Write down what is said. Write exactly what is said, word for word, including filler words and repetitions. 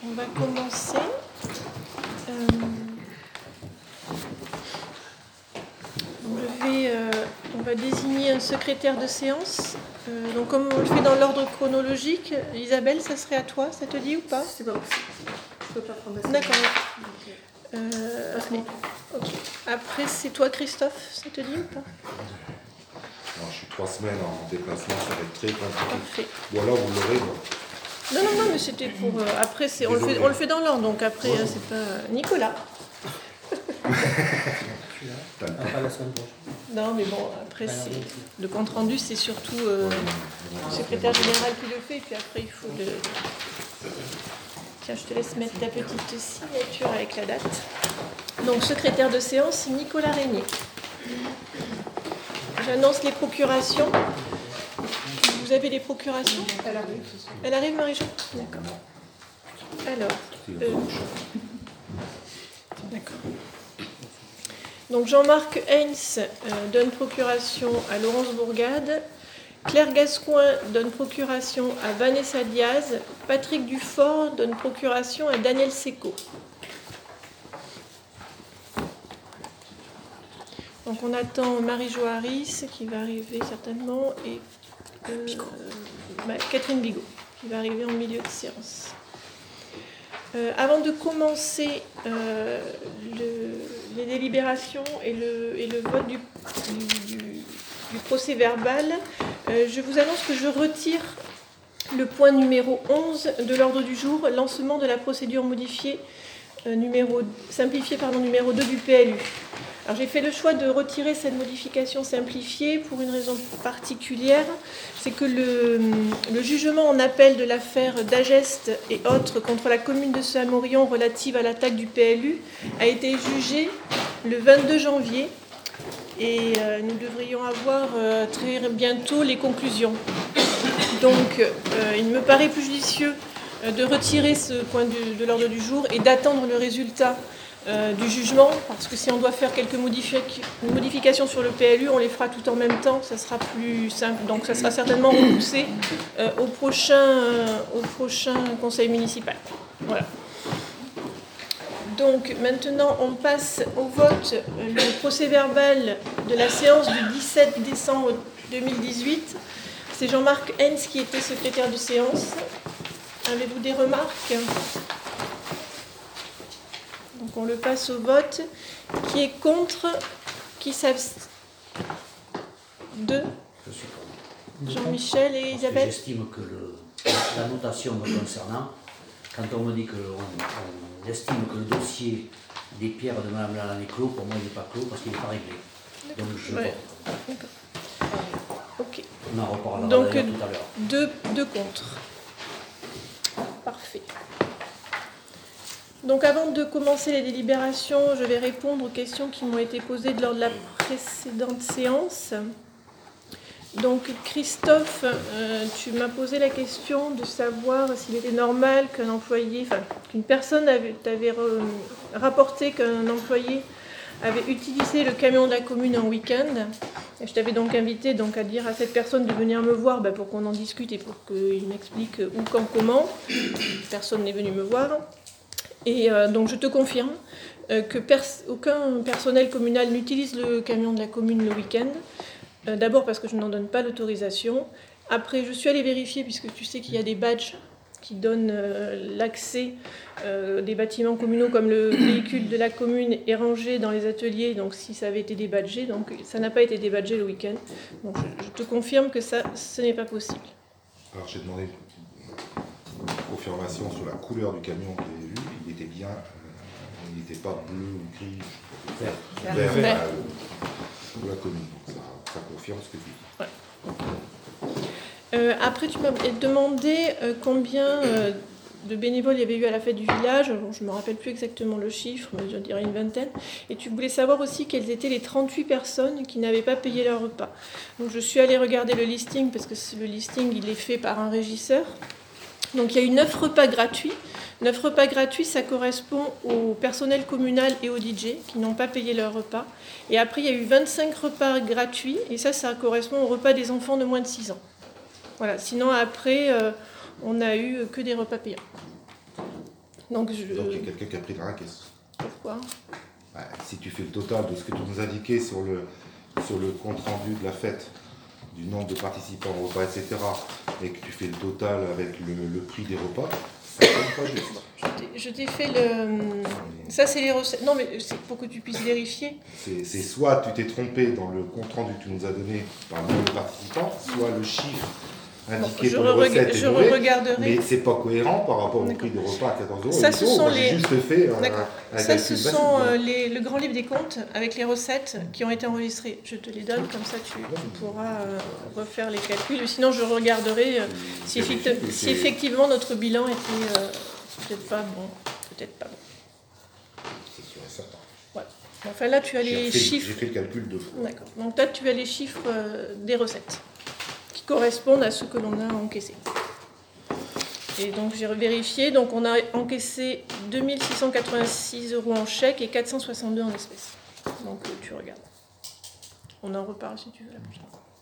On va commencer. Euh, je vais, euh, on va désigner un secrétaire de séance. Euh, donc comme on le fait dans l'ordre chronologique, Isabelle, ça serait à toi, ça te dit ou pas? C'est pas possible. Je peux pas prendre ça. D'accord. Euh, okay. Après, c'est toi, Christophe, ça te dit ou pas? Alors, je suis trois semaines en déplacement, ça va être très compliqué. Parfait. Ou alors vous l'aurez. Bon. Non, non, non, mais c'était pour. Euh, après, c'est, on, le fait, on le fait dans l'ordre, donc après, ouais. euh, c'est pas. Nicolas. Ah, pas la semaine prochaine. Non, mais bon, après, c'est, le compte rendu, c'est surtout euh, le secrétaire général qui le fait, et puis après, il faut le. Tiens, je te laisse mettre ta petite signature avec la date. Donc, secrétaire de séance, Nicolas Régnier. J'annonce les procurations. Vous avez les procurations? Elle arrive. Elle arrive, Marie-Jo? D'accord. Alors. Euh... D'accord. Donc Jean-Marc Heinz euh, donne procuration à Laurence Bourgade. Claire Gascoin donne procuration à Vanessa Diaz. Patrick Dufort donne procuration à Daniel Seco. Donc on attend Marie-Jo Harris qui va arriver certainement et euh, bah, Catherine Bigot qui va arriver en milieu de séance. Euh, avant de commencer euh, le, les délibérations et le, et le vote du, du, du procès verbal, euh, je vous annonce que je retire le point numéro onze de l'ordre du jour, lancement de la procédure modifiée, euh, numéro, simplifiée pardon, numéro deux du P L U. Alors, j'ai fait le choix de retirer cette modification simplifiée pour une raison particulière, c'est que le, le jugement en appel de l'affaire d'Ageste et autres contre la commune de Saint-Maurion relative à l'attaque du P L U a été jugé le vingt-deux janvier et euh, nous devrions avoir euh, très bientôt les conclusions. Donc, euh, il me paraît plus judicieux euh, de retirer ce point de, de l'ordre du jour et d'attendre le résultat Euh, du jugement, parce que si on doit faire quelques modific- modifications sur le P L U, on les fera tout en même temps, ça sera plus simple. Donc ça sera certainement repoussé euh, au, prochain, euh, au prochain conseil municipal. Voilà. Donc maintenant, on passe au vote. Le procès verbal de la séance du dix-sept décembre deux mille dix-huit. C'est Jean-Marc Heinz qui était secrétaire de séance. Avez-vous des remarques ? Donc on le passe au vote. Qui est contre? Qui s'abstient? Deux. Jean-Michel et Isabelle. J'estime que le, la notation me concernant, quand on me dit qu'on on estime que le dossier des pierres de Mme Lalanne est clos, pour moi il n'est pas clos parce qu'il n'est pas réglé. Donc je ouais. vote. Ok. On en reparlera donc tout à l'heure. Deux, deux contre. Parfait. Donc avant de commencer les délibérations, je vais répondre aux questions qui m'ont été posées lors de la précédente séance. Donc Christophe, euh, tu m'as posé la question de savoir s'il était normal qu'un employé, enfin qu'une personne avait, t'avait re, rapporté qu'un employé avait utilisé le camion de la commune en week-end. Et je t'avais donc invité donc, à dire à cette personne de venir me voir ben, pour qu'on en discute et pour qu'il m'explique où, quand, comment. Personne n'est venu me voir. Et euh, donc je te confirme euh, que pers- aucun personnel communal n'utilise le camion de la commune le week-end. Euh, d'abord parce que je n'en donne pas l'autorisation. Après, je suis allée vérifier, puisque tu sais qu'il y a des badges qui donnent euh, l'accès euh, des bâtiments communaux, comme le véhicule de la commune est rangé dans les ateliers, donc si ça avait été débadgé, donc ça n'a pas été débadgé le week-end. Donc je, je te confirme que ça, ce n'est pas possible. Alors j'ai demandé une confirmation sur la couleur du camion que j'ai vu. Il était bien, euh, il n'était pas bleu ou gris, vert, vert, vert. Euh, pour la commune. Donc ça, ça confirme ce que tu dis. Ouais. Euh, après, tu m'as demandé euh, combien euh, de bénévoles il y avait eu à la fête du village. Bon, je ne me rappelle plus exactement le chiffre, mais je dirais une vingtaine. Et tu voulais savoir aussi quelles étaient les trente-huit personnes qui n'avaient pas payé leur repas. Donc je suis allée regarder le listing, parce que le listing il est fait par un régisseur. Donc il y a eu neuf repas gratuits. neuf repas gratuits, ça correspond au personnel communal et aux D J qui n'ont pas payé leur repas. Et après, il y a eu vingt-cinq repas gratuits, et ça, ça correspond au repas des enfants de moins de six ans. Voilà. Sinon, après, euh, on n'a eu que des repas payants. Donc, je... Donc il y a quelqu'un qui a pris dans la caisse. Pourquoi? Bah, si tu fais le total de ce que tu nous indiquais sur le, sur le compte rendu de la fête, du nombre de participants au repas, et cetera, et que tu fais le total avec le, le prix des repas, ça ne tombe pas juste. Je t'ai- Je t'ai fait le... Ça, c'est les recettes. Non, mais c'est pour que tu puisses vérifier. C'est c'est soit tu t'es trompé dans le compte rendu que tu nous as donné par le nombre de participants, soit le chiffre Bon, indiqué je pour les recettes je est mauvais, regarderai. mais c'est pas cohérent par rapport au D'accord. prix des repas à quatorze euros. Ça, et ce tout. sont Moi, les- j'ai juste fait un, D'accord. un Ça, calcul ce basique, sont euh, donc. les, le grand livre des comptes avec les recettes qui ont été enregistrées. Je te les donne, comme ça tu pourras euh, refaire les calculs. Sinon, je regarderai euh, si, effecti- si effectivement notre bilan était euh, peut-être pas bon. Peut-être pas bon. C'est sûr et certain. Ouais. Enfin, là, tu as J'ai les fait- chiffres. J'ai fait le calcul deux fois. D'accord. Donc là, tu as les chiffres euh, des recettes qui correspondent à ce que l'on a encaissé. Et donc j'ai vérifié, donc on a encaissé deux mille six cent quatre-vingt-six euros en chèque et quatre cent soixante-deux en espèces. Donc euh, tu regardes. On en reparle si tu veux la prochaine fois.